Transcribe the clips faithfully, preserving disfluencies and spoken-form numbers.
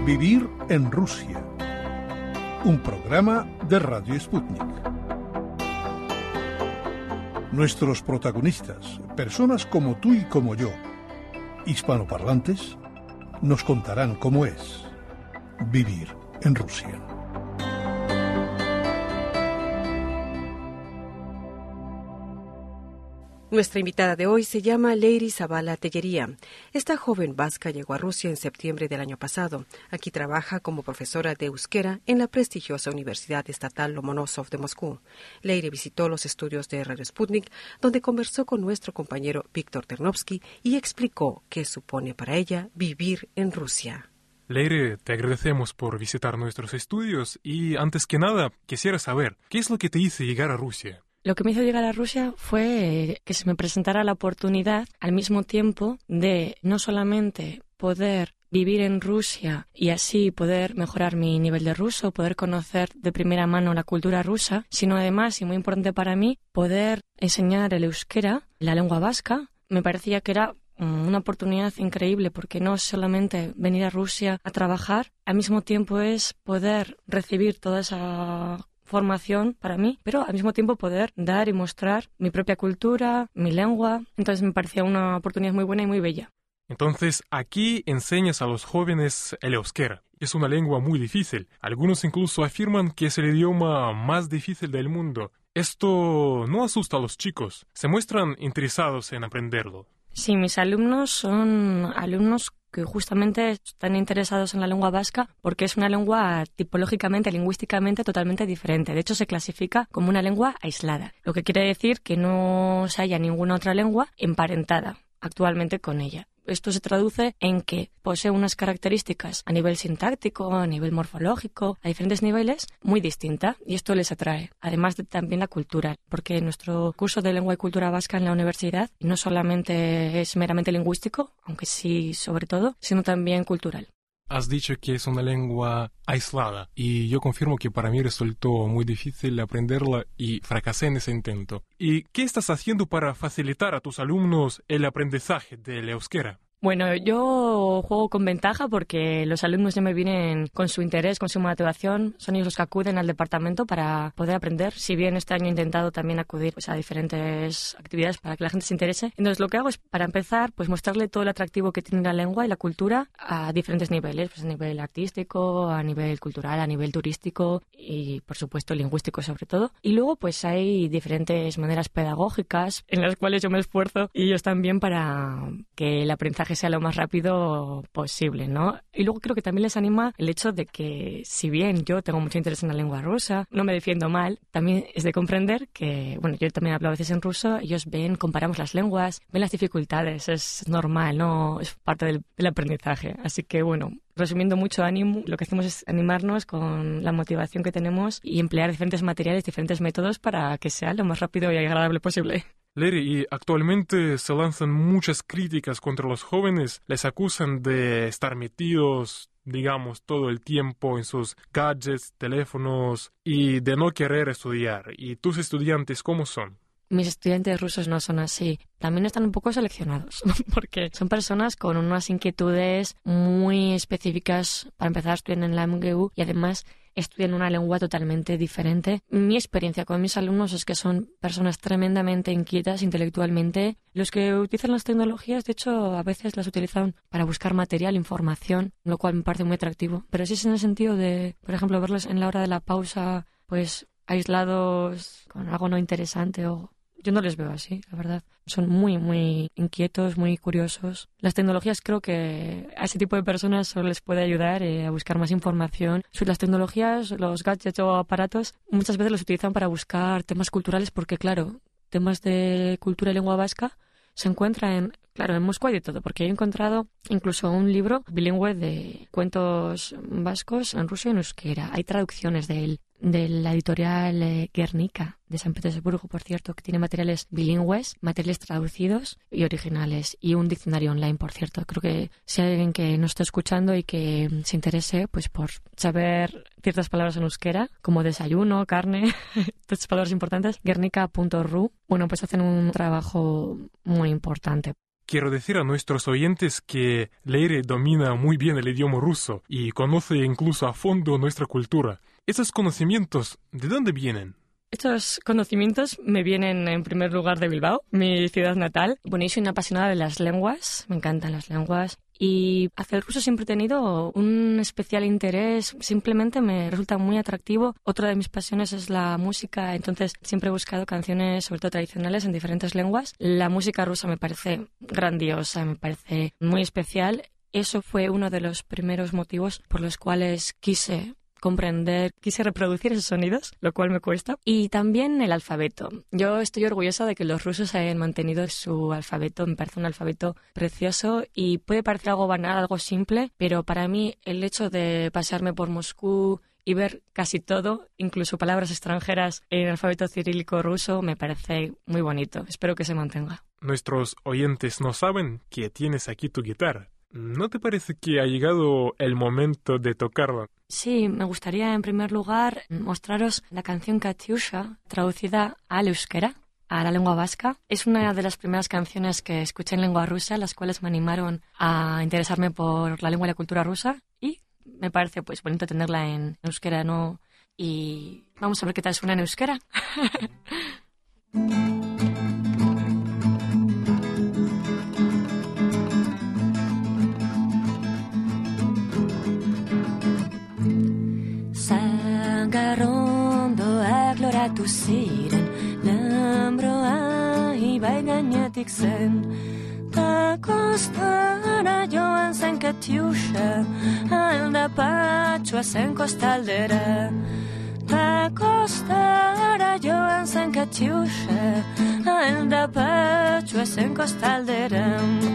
Vivir en Rusia. Un programa de Radio Sputnik. Nuestros protagonistas, personas como tú y como yo, hispanoparlantes, nos contarán cómo es vivir en Rusia. Nuestra invitada de hoy se llama Leiri Zabala Tellería. Esta joven vasca llegó a Rusia en septiembre del año pasado. Aquí trabaja como profesora de euskera en la prestigiosa Universidad Estatal Lomonosov de Moscú. Leiri visitó los estudios de Radio Sputnik, donde conversó con nuestro compañero Víctor Ternovsky y explicó qué supone para ella vivir en Rusia. Leiri, te agradecemos por visitar nuestros estudios y, antes que nada, quisiera saber, ¿qué es lo que te hizo llegar a Rusia? Lo que me hizo llegar a Rusia fue que se me presentara la oportunidad al mismo tiempo de no solamente poder vivir en Rusia y así poder mejorar mi nivel de ruso, poder conocer de primera mano la cultura rusa, sino además, y muy importante para mí, poder enseñar el euskera, la lengua vasca. Me parecía que era una oportunidad increíble porque no solamente venir a Rusia a trabajar, al mismo tiempo es poder recibir toda esa formación para mí, pero al mismo tiempo poder dar y mostrar mi propia cultura, mi lengua. Entonces me parecía una oportunidad muy buena y muy bella. Entonces, aquí enseñas a los jóvenes el euskera. Es una lengua muy difícil. Algunos incluso afirman que es el idioma más difícil del mundo. Esto no asusta a los chicos. Se muestran interesados en aprenderlo. Sí, mis alumnos son alumnos que justamente están interesados en la lengua vasca porque es una lengua tipológicamente, lingüísticamente totalmente diferente. De hecho, se clasifica como una lengua aislada, lo que quiere decir que no se halla ninguna otra lengua emparentada actualmente con ella. Esto se traduce en que posee unas características a nivel sintáctico, a nivel morfológico, a diferentes niveles, muy distinta, y esto les atrae. Además de también la cultura, porque nuestro curso de lengua y cultura vasca en la universidad no solamente es meramente lingüístico, aunque sí sobre todo, sino también cultural. Has dicho que es una lengua aislada y yo confirmo que para mí resultó muy difícil aprenderla y fracasé en ese intento. ¿Y qué estás haciendo para facilitar a tus alumnos el aprendizaje del euskera? Bueno, yo juego con ventaja porque los alumnos ya me vienen con su interés, con su motivación. Son ellos los que acuden al departamento para poder aprender. Si bien este año he intentado también acudir pues, a diferentes actividades para que la gente se interese. Entonces, lo que hago es, para empezar, pues mostrarle todo el atractivo que tiene la lengua y la cultura a diferentes niveles. Pues a nivel artístico, a nivel cultural, a nivel turístico y, por supuesto, lingüístico sobre todo. Y luego, pues hay diferentes maneras pedagógicas en las cuales yo me esfuerzo y ellos también para que el aprendizaje que sea lo más rápido posible, ¿no? Y luego creo que también les anima el hecho de que, si bien yo tengo mucho interés en la lengua rusa, no me defiendo mal, también es de comprender que, bueno, yo también hablo a veces en ruso, ellos ven, comparamos las lenguas, ven las dificultades, es normal, ¿no? Es parte del, del aprendizaje. Así que, bueno, resumiendo mucho ánimo, lo que hacemos es animarnos con la motivación que tenemos y emplear diferentes materiales, diferentes métodos para que sea lo más rápido y agradable posible. Leiri, y actualmente se lanzan muchas críticas contra los jóvenes, les acusan de estar metidos, digamos, todo el tiempo en sus gadgets, teléfonos y de no querer estudiar. ¿Y tus estudiantes cómo son? Mis estudiantes rusos no son así. También están un poco seleccionados, porque son personas con unas inquietudes muy específicas. Para empezar, estudian en la M G U y además estudian una lengua totalmente diferente. Mi experiencia con mis alumnos es que son personas tremendamente inquietas intelectualmente. Los que utilizan las tecnologías, de hecho, a veces las utilizan para buscar material, información, lo cual me parece muy atractivo. Pero sí es en el sentido de, por ejemplo, verlos en la hora de la pausa, pues aislados con algo no interesante o... Yo no les veo así, la verdad. Son muy, muy inquietos, muy curiosos. Las tecnologías creo que a ese tipo de personas solo les puede ayudar eh, a buscar más información. Las tecnologías, los gadgets o aparatos, muchas veces los utilizan para buscar temas culturales porque, claro, temas de cultura y lengua vasca se encuentran en... Claro, en Moscú hay de todo, porque he encontrado incluso un libro bilingüe de cuentos vascos en ruso y en euskera. Hay traducciones de él, de la editorial eh, Guernica, de San Petersburgo, por cierto, que tiene materiales bilingües, materiales traducidos y originales, y un diccionario online, por cierto. Creo que si hay alguien que nos está escuchando y que se interese pues por saber ciertas palabras en euskera, como desayuno, carne, todas palabras importantes, guernica punto ru, bueno, pues hacen un trabajo muy importante. quiero decir a nuestros oyentes que Leire domina muy bien el idioma ruso y conoce incluso a fondo nuestra cultura. ¿Esos conocimientos de dónde vienen? Estos conocimientos me vienen en primer lugar de Bilbao, mi ciudad natal. Bueno, yo soy una apasionada de las lenguas, me encantan las lenguas. Y hacia el ruso siempre he tenido un especial interés, simplemente me resulta muy atractivo. Otra de mis pasiones es la música, entonces siempre he buscado canciones, sobre todo tradicionales, en diferentes lenguas. La música rusa me parece grandiosa, me parece muy especial. Eso fue uno de los primeros motivos por los cuales quise comprender, quise reproducir esos sonidos, lo cual me cuesta. Y también el alfabeto. Yo estoy orgullosa de que los rusos hayan mantenido su alfabeto. Me parece un alfabeto precioso y puede parecer algo banal, algo simple, pero para mí el hecho de pasearme por Moscú y ver casi todo, incluso palabras extranjeras en el alfabeto cirílico ruso, me parece muy bonito. Espero que se mantenga. Nuestros oyentes no saben que tienes aquí tu guitarra. ¿No te parece que ha llegado el momento de tocarla? Sí, me gustaría en primer lugar mostraros la canción Katyusha, traducida al euskera, a la lengua vasca. Es una de las primeras canciones que escuché en lengua rusa, las cuales me animaron a interesarme por la lengua y la cultura rusa, y me parece pues bonito tenerla en euskera, ¿no? Y vamos a ver qué tal suena en euskera. Zagarrondoak loratu ziren, Lambroa ibai gainetik zen, ta kostara joan zen Katyusha, aldapatsua zen kostaldera. Ta kostara joan zen Katyusha, aldapatsua zen kostaldera.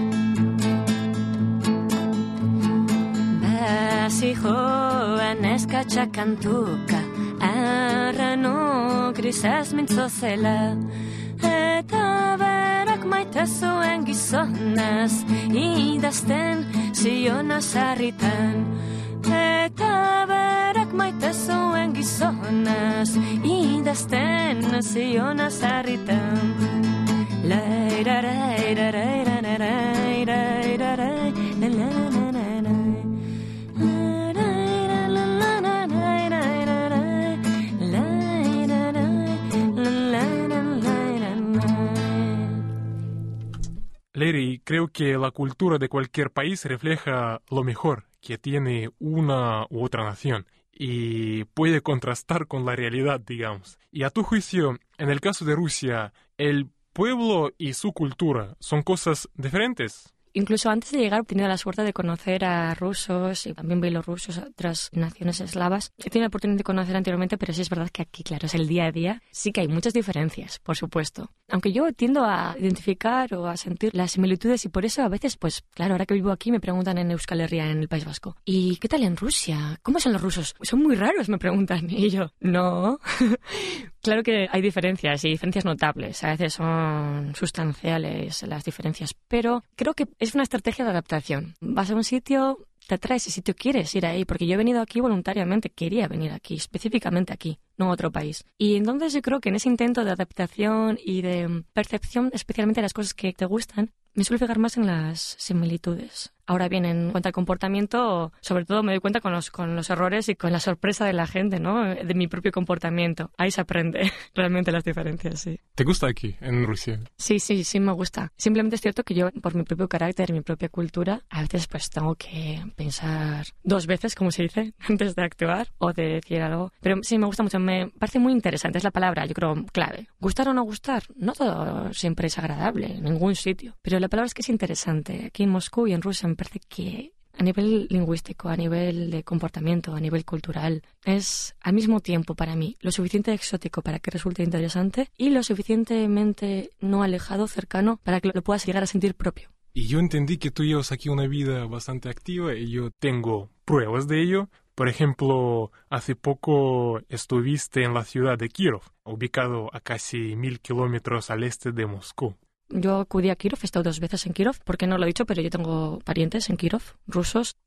Zijoan eskatxa kantuka, arrano grisaz mintzo zela, eta berak maite zuen gizonaz, idazten ziona sarritan. Eta berak maite zuen gizonaz, idazten ziona sarritan. Leire, creo que la cultura de cualquier país refleja lo mejor que tiene una u otra nación y puede contrastar con la realidad, digamos. Y a tu juicio, en el caso de Rusia, ¿el pueblo y su cultura son cosas diferentes? Incluso antes de llegar he tenido la suerte de conocer a rusos y también bielorrusos, otras naciones eslavas. He tenido la oportunidad de conocer anteriormente, pero sí es verdad que aquí, claro, es el día a día. Sí que hay muchas diferencias, por supuesto. Aunque yo tiendo a identificar o a sentir las similitudes y por eso a veces, pues claro, ahora que vivo aquí me preguntan en Euskal Herria, en el País Vasco, ¿y qué tal en Rusia? ¿Cómo son los rusos? Son muy raros, me preguntan. Y yo, no. Claro que hay diferencias y diferencias notables. A veces son sustanciales las diferencias, pero creo que es una estrategia de adaptación. Vas a un sitio, te atrae ese sitio, quieres ir ahí, porque yo he venido aquí voluntariamente, quería venir aquí, específicamente aquí, no a otro país. Y entonces yo creo que en ese intento de adaptación y de percepción, especialmente de las cosas que te gustan, me suelo fijar más en las similitudes. Ahora bien, en cuanto al comportamiento, sobre todo me doy cuenta con los, con los errores y con la sorpresa de la gente, ¿no? De mi propio comportamiento. Ahí se aprende realmente las diferencias, sí. ¿Te gusta aquí, en Rusia? Sí, sí, sí me gusta. Simplemente es cierto que yo, por mi propio carácter y mi propia cultura, a veces pues tengo que pensar dos veces, como se dice, antes de actuar o de decir algo. Pero sí, me gusta mucho. Me parece muy interesante. Es la palabra, yo creo, clave. ¿Gustar o no gustar? No todo siempre es agradable, en ningún sitio. Pero la palabra es que es interesante. Aquí en Moscú y en Rusia me parece que a nivel lingüístico, a nivel de comportamiento, a nivel cultural, es al mismo tiempo para mí lo suficiente exótico para que resulte interesante y lo suficientemente no alejado, cercano, para que lo puedas llegar a sentir propio. Y yo entendí que tú llevas aquí una vida bastante activa y yo tengo pruebas de ello. Por ejemplo, hace poco estuviste en la ciudad de Kírov, ubicado a casi mil kilómetros al este de Moscú. Yo acudí a Kírov, he estado dos veces en Kírov, porque no lo he dicho, pero yo tengo parientes en Kírov, rusos,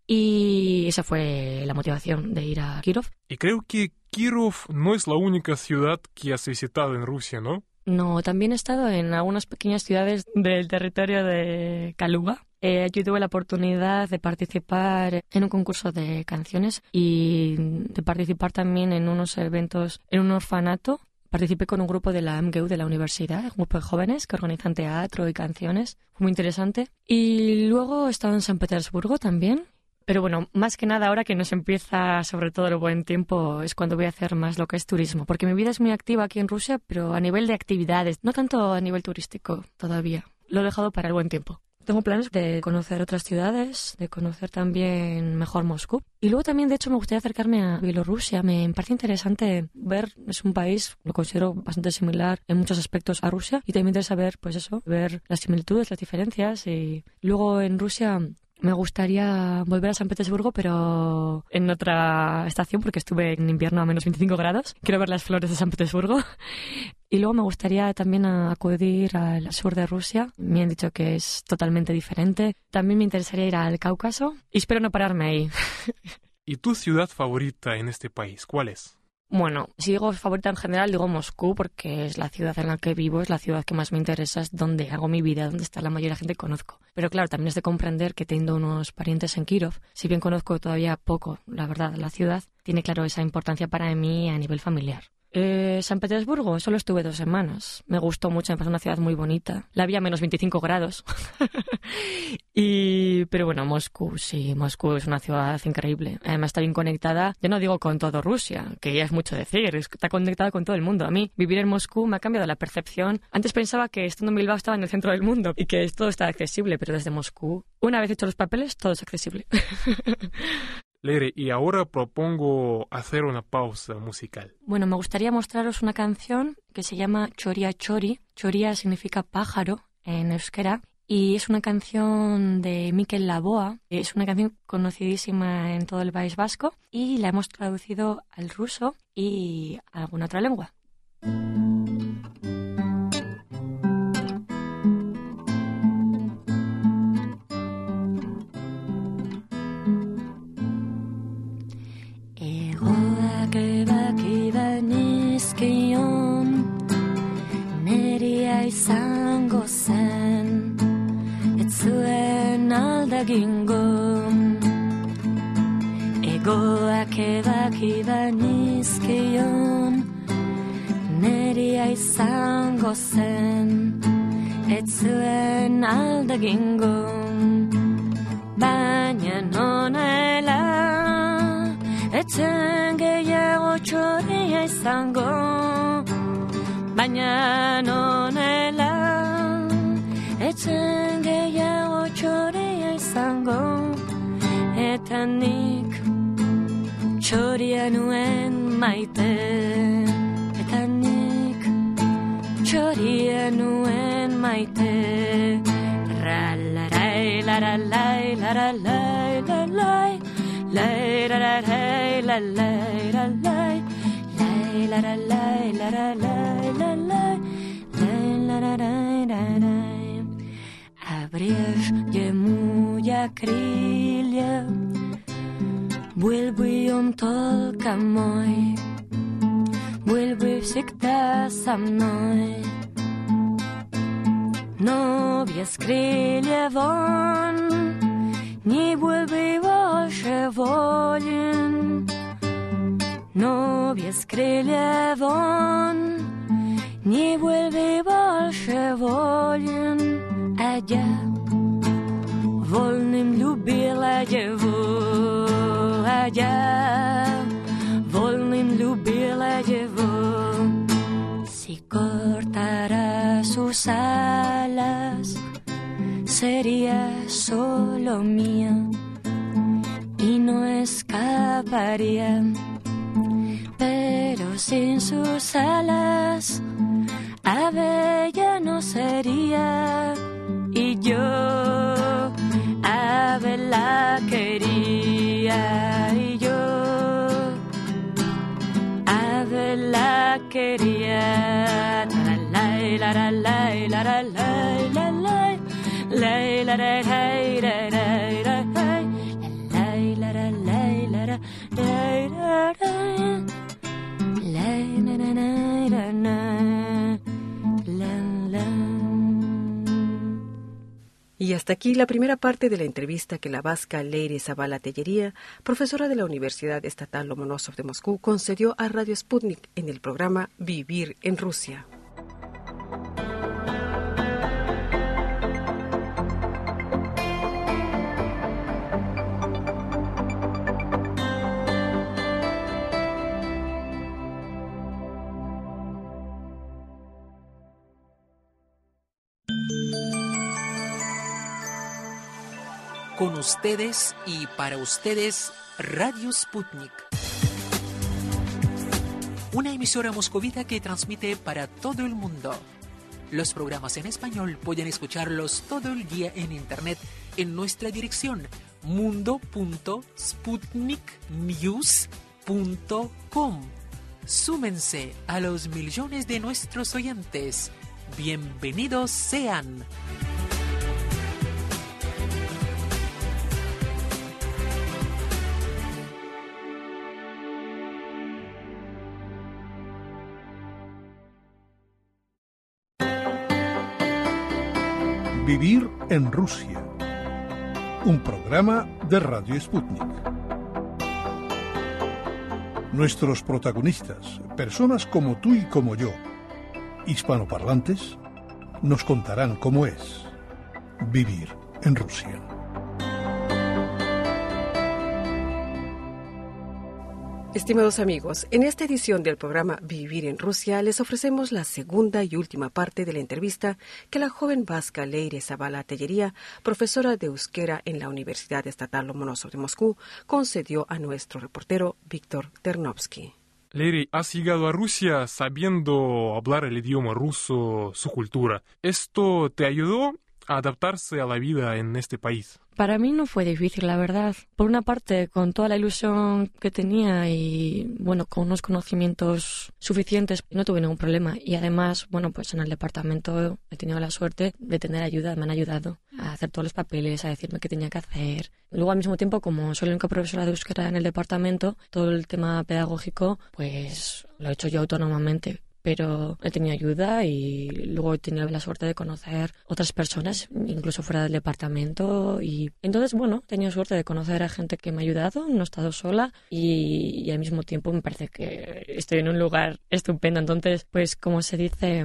y esa fue la motivación de ir a Kírov. Y creo que Kírov no es la única ciudad que has visitado en Rusia, ¿no? No, también he estado en algunas pequeñas ciudades del territorio de Kaluga. Eh, yo tuve la oportunidad de participar en un concurso de canciones y de participar también en unos eventos en un orfanato. Participé con un grupo de la M G U de la universidad, un grupo de jóvenes que organizan teatro y canciones. Fue muy interesante. Y luego he estado en San Petersburgo también. Pero bueno, más que nada ahora que nos empieza sobre todo el buen tiempo es cuando voy a hacer más lo que es turismo. Porque mi vida es muy activa aquí en Rusia, pero a nivel de actividades, no tanto a nivel turístico todavía. Lo he dejado para el buen tiempo. Tengo planes de conocer otras ciudades, de conocer también mejor Moscú. Y luego también, de hecho, me gustaría acercarme a Bielorrusia. Me parece interesante ver, es un país, lo considero bastante similar en muchos aspectos a Rusia. Y también me interesa ver, pues eso, ver las similitudes, las diferencias. Y luego en Rusia me gustaría volver a San Petersburgo, pero en otra estación, porque estuve en invierno a menos veinticinco grados. Quiero ver las flores de San Petersburgo. Y luego me gustaría también acudir al sur de Rusia. Me han dicho que es totalmente diferente. También me interesaría ir al Cáucaso. Y espero no pararme ahí. ¿Y tu ciudad favorita en este país? ¿Cuál es? Bueno, si digo favorita en general, digo Moscú, porque es la ciudad en la que vivo, es la ciudad que más me interesa, es donde hago mi vida, donde está la mayoría de la gente que conozco. Pero claro, también es de comprender que tengo unos parientes en Kirov. Si bien conozco todavía poco, la verdad, la ciudad, tiene claro esa importancia para mí a nivel familiar. Eh, San Petersburgo, solo estuve dos semanas. Me gustó mucho, me pareció una ciudad muy bonita. La vi a menos veinticinco grados. y, pero bueno, Moscú, sí, Moscú es una ciudad increíble. Además está bien conectada, ya no digo con todo Rusia, que ya es mucho decir, está conectada con todo el mundo. A mí, vivir en Moscú me ha cambiado la percepción. Antes pensaba que estando en Bilbao estaba en el centro del mundo y que todo está accesible, pero desde Moscú, una vez hecho los papeles, todo es accesible. Leire, y ahora propongo hacer una pausa musical. Bueno, me gustaría mostraros una canción que se llama Choria Chori. Choria significa pájaro en euskera y es una canción de Mikel Laboa. Es una canción conocidísima en todo el País Vasco y la hemos traducido al ruso y a alguna otra lengua. Izango zen, ez zuen aldagingo. Egoak ebaki banizkion, neria izango zen, ez zuen aldagingo. Baina nonela, etzen gehiago txoria izango. Baina nonela, etzen gehiago txoria izango. Eta nik txoria nuen maite. Eta nik txoria nuen maite. Ralarai, laralai, laralai, lalai. Lairarai, lalai, lalai. La la la la la la la la la la la. Обрежь ему я крылья, был бы он только мой, был бы всегда со мной. Но без крыльев он не был бы больше волен. Но без крыльев он не vuelve больше волен, а я вольным любила его, а я вольным любила его. Si cortara sus alas, sería solo mía y no escaparía. Pero sin sus alas, ave ya no sería. Y yo, ave la quería. Y yo, ave la quería. La la la la la la la la la la la la la la. Hasta aquí la primera parte de la entrevista que la vasca Leire Zabala Tellería, profesora de la Universidad Estatal Lomonosov de Moscú, concedió a Radio Sputnik en el programa Vivir en Rusia. Con ustedes y para ustedes, Radio Sputnik. Una emisora moscovita que transmite para todo el mundo. Los programas en español pueden escucharlos todo el día en internet en nuestra dirección mundo punto sputnik news punto com. Súmense a los millones de nuestros oyentes. Bienvenidos sean. Vivir en Rusia. Un programa de Radio Sputnik. Nuestros protagonistas, personas como tú y como yo, hispanoparlantes, nos contarán cómo es vivir en Rusia. Estimados amigos, en esta edición del programa Vivir en Rusia les ofrecemos la segunda y última parte de la entrevista que la joven vasca Leire Zabala Tellería, profesora de euskera en la Universidad Estatal Lomonosov de Moscú, concedió a nuestro reportero Víctor Ternovsky. Leire, has llegado a Rusia sabiendo hablar el idioma ruso, su cultura. ¿Esto te ayudó a adaptarse a la vida en este país? Para mí no fue difícil, la verdad. Por una parte, con toda la ilusión que tenía y, bueno, con unos conocimientos suficientes, no tuve ningún problema. Y además, bueno, pues en el departamento he tenido la suerte de tener ayuda, me han ayudado a hacer todos los papeles, a decirme qué tenía que hacer. Luego, al mismo tiempo, como soy la única profesora de euskera en el departamento, todo el tema pedagógico, pues lo he hecho yo autónomamente. Pero he tenido ayuda y luego he tenido la suerte de conocer otras personas, incluso fuera del departamento. Y entonces, bueno, he tenido suerte de conocer a gente que me ha ayudado, no he estado sola y, y al mismo tiempo me parece que estoy en un lugar estupendo. Entonces, pues como se dice,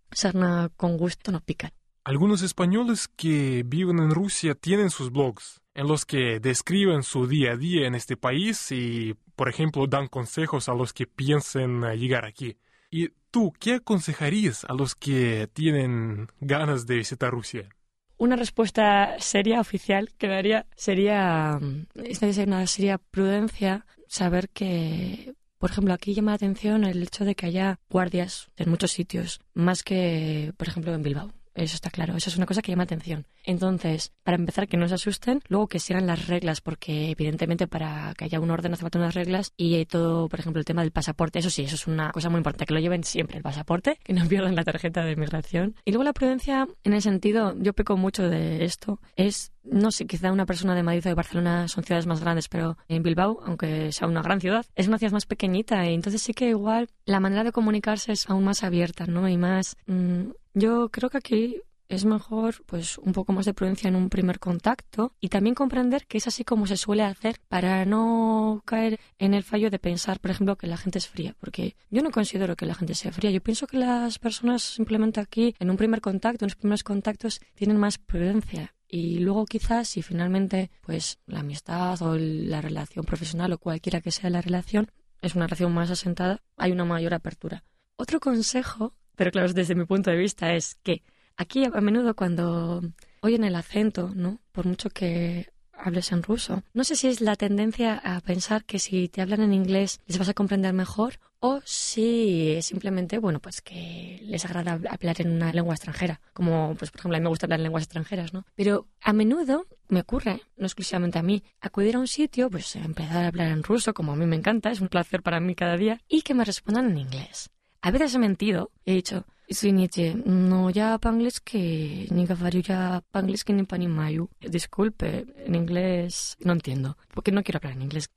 sarna con gusto no pica. Algunos españoles que viven en Rusia tienen sus blogs en los que describen su día a día en este país y, por ejemplo, dan consejos a los que piensen llegar aquí. ¿Y tú qué aconsejarías a los que tienen ganas de visitar Rusia? Una respuesta seria, oficial, que daría sería, sería una seria prudencia, saber que, por ejemplo, aquí llama la atención el hecho de que haya guardias en muchos sitios, más que, por ejemplo, en Bilbao. Eso está claro, eso es una cosa que llama atención. Entonces, para empezar, que no se asusten, luego que sigan las reglas, porque evidentemente para que haya un orden hace falta unas reglas y todo, por ejemplo, el tema del pasaporte, eso sí, eso es una cosa muy importante, que lo lleven siempre el pasaporte, que no pierdan la tarjeta de migración. Y luego la prudencia, en el sentido, yo peco mucho de esto, es, no sé, quizá una persona de Madrid o de Barcelona son ciudades más grandes, pero en Bilbao, aunque sea una gran ciudad, es una ciudad más pequeñita y entonces sí que igual la manera de comunicarse es aún más abierta, ¿no? Y más... Mmm, Yo creo que aquí es mejor pues un poco más de prudencia en un primer contacto y también comprender que es así como se suele hacer para no caer en el fallo de pensar, por ejemplo, que la gente es fría, porque yo no considero que la gente sea fría. Yo pienso que las personas simplemente aquí, en un primer contacto, en los primeros contactos, tienen más prudencia. Y luego quizás si finalmente pues la amistad o la relación profesional o cualquiera que sea la relación es una relación más asentada, hay una mayor apertura. Otro consejo, pero claro, desde mi punto de vista, es que aquí a menudo cuando oyen el acento, ¿no? Por mucho que hables en ruso, no sé si es la tendencia a pensar que si te hablan en inglés les vas a comprender mejor o si es simplemente, bueno, pues que les agrada hablar en una lengua extranjera, como, pues por ejemplo, a mí me gusta hablar en lenguas extranjeras, ¿no? Pero a menudo me ocurre, no exclusivamente a mí, acudir a un sitio, pues empezar a hablar en ruso, como a mí me encanta, es un placer para mí cada día, y que me respondan en inglés. A veces he mentido, he dicho, извините, no ya по-английски, не говорю ya по-английски, не понимаю. Disculpe, en inglés no entiendo, porque no quiero hablar en inglés.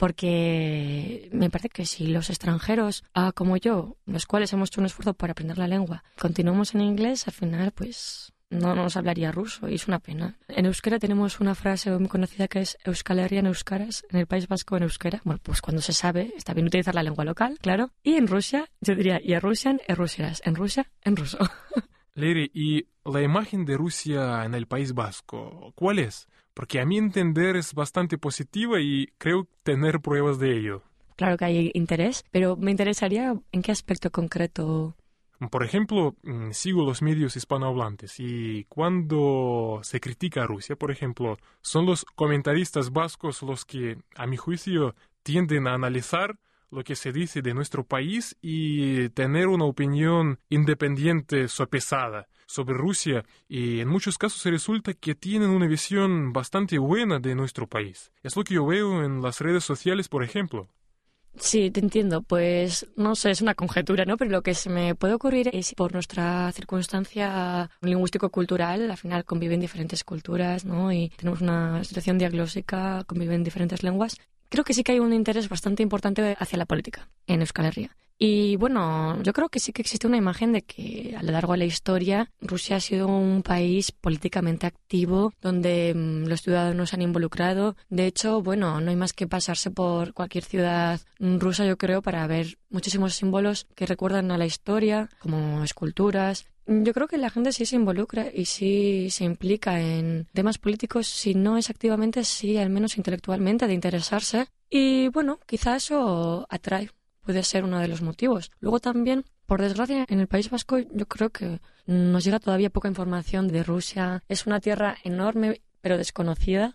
Porque me parece que si los extranjeros, ah, como yo, los cuales hemos hecho un esfuerzo por aprender la lengua, continuamos en inglés, al final, pues no nos hablaría ruso y es una pena. En euskera tenemos una frase muy conocida que es Euskal Herria en euskaras, en el País Vasco en euskera. Bueno, pues cuando se sabe, está bien utilizar la lengua local, claro. Y en Rusia, yo diría, y en Rusian, en rusieras, en Rusia, en ruso. Leire, ¿y la imagen de Rusia en el País Vasco, cuál es? Porque a mi entender es bastante positiva y creo tener pruebas de ello. Claro que hay interés, pero me interesaría en qué aspecto concreto. Por ejemplo, sigo los medios hispanohablantes y cuando se critica a Rusia, por ejemplo, son los comentaristas vascos los que, a mi juicio, tienden a analizar lo que se dice de nuestro país y tener una opinión independiente, sopesada sobre Rusia, y en muchos casos resulta que tienen una visión bastante buena de nuestro país. Es lo que yo veo en las redes sociales, por ejemplo. Sí, te entiendo. Pues no sé, es una conjetura, ¿no? Pero lo que se me puede ocurrir es por nuestra circunstancia lingüístico-cultural, al final conviven diferentes culturas, ¿no? Y tenemos una situación diaglósica, conviven diferentes lenguas. Creo que sí que hay un interés bastante importante hacia la política en Euskal Herria. Y bueno, yo creo que sí que existe una imagen de que a lo largo de la historia Rusia ha sido un país políticamente activo donde mmm, los ciudadanos se han involucrado. De hecho, bueno, no hay más que pasarse por cualquier ciudad rusa, yo creo, para ver muchísimos símbolos que recuerdan a la historia, como esculturas. Yo creo que la gente sí se involucra y sí se implica en temas políticos, si no es activamente, sí al menos intelectualmente, de interesarse. Y bueno, quizá eso atrae. Puede ser uno de los motivos. Luego también, por desgracia, en el País Vasco yo creo que nos llega todavía poca información de Rusia. Es una tierra enorme pero desconocida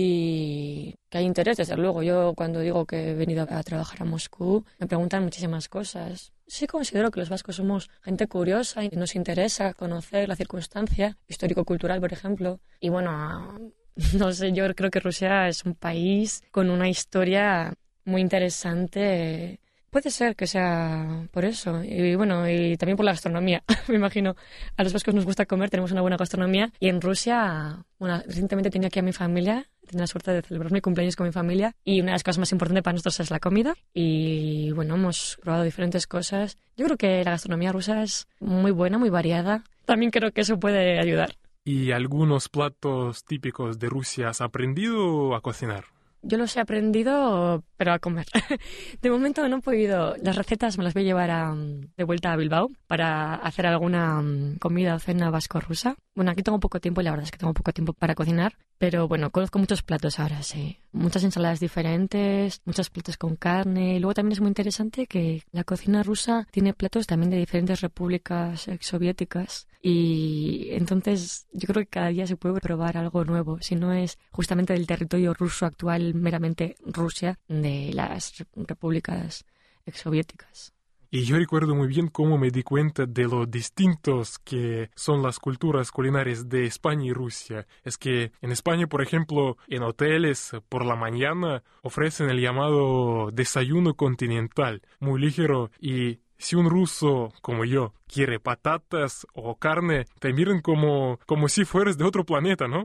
y que hay interés, desde luego. Yo cuando digo que he venido a trabajar a Moscú me preguntan muchísimas cosas. Sí considero que los vascos somos gente curiosa y nos interesa conocer la circunstancia histórico-cultural, por ejemplo. Y bueno, no sé, yo creo que Rusia es un país con una historia muy interesante. Puede ser que sea por eso. Y bueno, y también por la gastronomía. Me imagino, a los vascos nos gusta comer, tenemos una buena gastronomía. Y en Rusia, bueno, recientemente tenía aquí a mi familia, tenía la suerte de celebrar mi cumpleaños con mi familia. Y una de las cosas más importantes para nosotros es la comida. Y bueno, hemos probado diferentes cosas. Yo creo que la gastronomía rusa es muy buena, muy variada. También creo que eso puede ayudar. ¿Y algunos platos típicos de Rusia has aprendido a cocinar? Yo los he aprendido, pero a comer. De momento no he podido. Las recetas me las voy a llevar a, de vuelta a Bilbao para hacer alguna comida o cena vasco-rusa. Bueno, aquí tengo poco tiempo y la verdad es que tengo poco tiempo para cocinar. Pero bueno, conozco muchos platos ahora, sí. Muchas ensaladas diferentes, muchos platos con carne. Y luego también es muy interesante que la cocina rusa tiene platos también de diferentes repúblicas exsoviéticas. Y entonces yo creo que cada día se puede probar algo nuevo. Si no es justamente del territorio ruso actual, meramente Rusia, de las repúblicas exsoviéticas. Y yo recuerdo muy bien cómo me di cuenta de lo distintos que son las culturas culinarias de España y Rusia. Es que en España, por ejemplo, en hoteles por la mañana ofrecen el llamado desayuno continental, muy ligero, y si un ruso como yo quiere patatas o carne, te miran como, como si fueras de otro planeta, ¿no?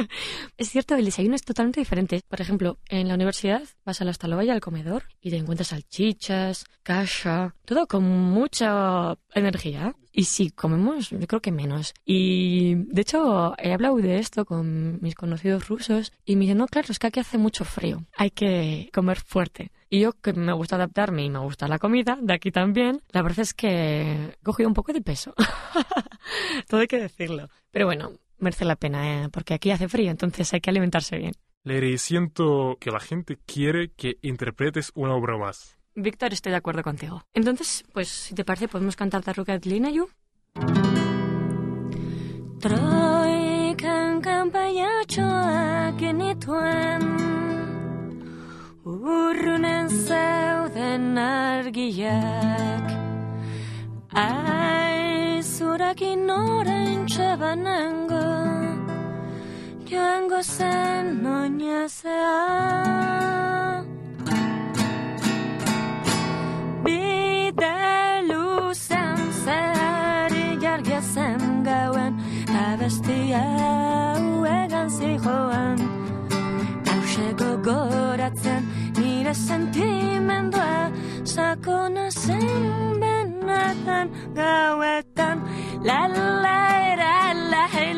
Es cierto, el desayuno es totalmente diferente. Por ejemplo, en la universidad vas a la Stalovaia, al comedor, y te encuentras salchichas, kasha, todo con mucha energía. Y sí, comemos, yo creo que menos. Y de hecho, he hablado de esto con mis conocidos rusos y me dicen, no, claro, es que aquí hace mucho frío. Hay que comer fuerte. Y yo, que me gusta adaptarme y me gusta la comida, de aquí también, la verdad es que he cogido un poco de peso. Todo hay que decirlo. Pero bueno, merece la pena, ¿eh? Porque aquí hace frío, entonces hay que alimentarse bien. Leire, siento que la gente quiere que interpretes una obra más. Víctor, estoy de acuerdo contigo. Entonces, pues, si te parece, podemos cantar Tarrukat Linayu. Troikan kanpaiatxoak genituen Urrunen zeuden argiak Aizurakin oraintxe banango Joango zen oinazea Bide luzen zehari jargia zen gauen Abestia uegan zijoan Hause gogoratzen nire sentimendua Sakona zen benetan gauetan La la la la la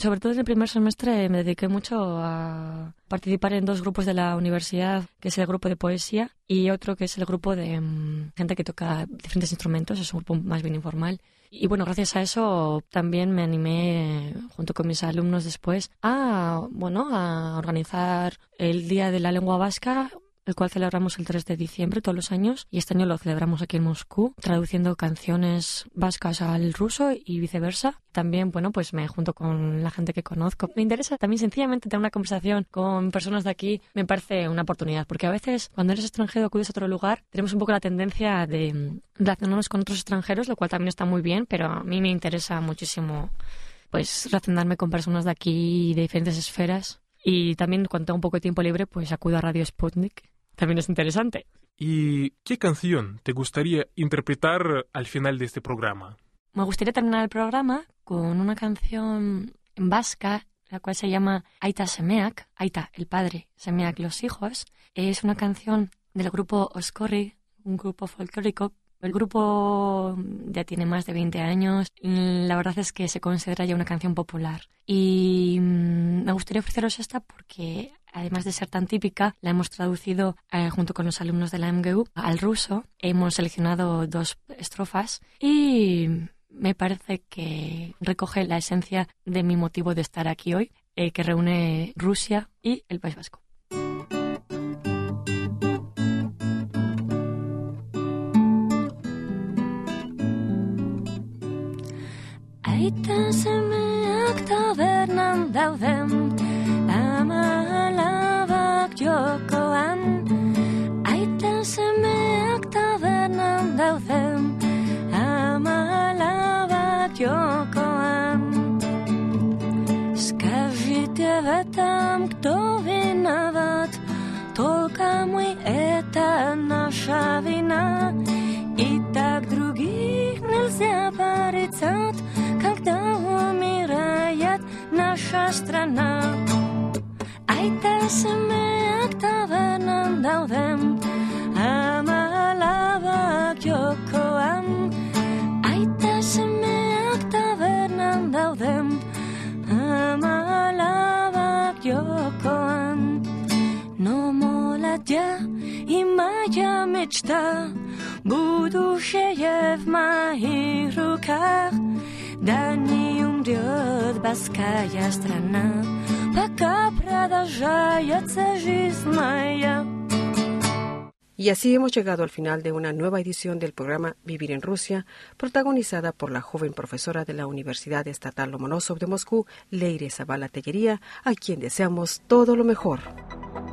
Sobre todo en el primer semestre me dediqué mucho a participar en dos grupos de la universidad, que es el grupo de poesía y otro que es el grupo de um, gente que toca diferentes instrumentos, es un grupo más bien informal. Y bueno, gracias a eso también me animé, junto con mis alumnos después, a, bueno, a organizar el Día de la Lengua Vasca, el cual celebramos el tres de diciembre todos los años, y este año lo celebramos aquí en Moscú, traduciendo canciones vascas al ruso y viceversa. También, bueno, pues me junto con la gente que conozco. Me interesa también sencillamente tener una conversación con personas de aquí, me parece una oportunidad, porque a veces cuando eres extranjero acudes a otro lugar, tenemos un poco la tendencia de relacionarnos con otros extranjeros, lo cual también está muy bien, pero a mí me interesa muchísimo pues relacionarme con personas de aquí de diferentes esferas. Y también cuando tengo un poco de tiempo libre, pues acudo a Radio Sputnik. También es interesante. ¿Y qué canción te gustaría interpretar al final de este programa? Me gustaría terminar el programa con una canción en vasca, la cual se llama Aita Semeak, Aita, el padre, Semeak, los hijos. Es una canción del grupo Oscorri, un grupo folclórico. El grupo ya tiene más de veinte años. La verdad es que se considera ya una canción popular. Y me gustaría ofreceros esta porque, además de ser tan típica, la hemos traducido eh, junto con los alumnos de la M G U al ruso. Hemos seleccionado dos estrofas y me parece que recoge la esencia de mi motivo de estar aquí hoy, eh, que reúne Rusia y el País Vasco. Aita semeak tabernan dauden, ama alabak jokoan. Aita semeak tabernan dauden, ama alabak jokoan. Скажите в этом, кто виноват, только мы, это наша вина. И так других нельзя порицать, когда умирает наша страна. Aita semeak tavernan dauden, ama alabak jokoan. Aita semeak tavernan dauden, ama alabak jokoan. Но молодя и моя мечта, будущее в моих руках. Да не умрет баская страна, пока продолжается жизнь моя. Y así hemos llegado al final de una nueva edición del programa Vivir en Rusia, protagonizada por la joven profesora de la Universidad Estatal Lomonosov de Moscú, Leire Zabala Teguería, a quien deseamos todo lo mejor.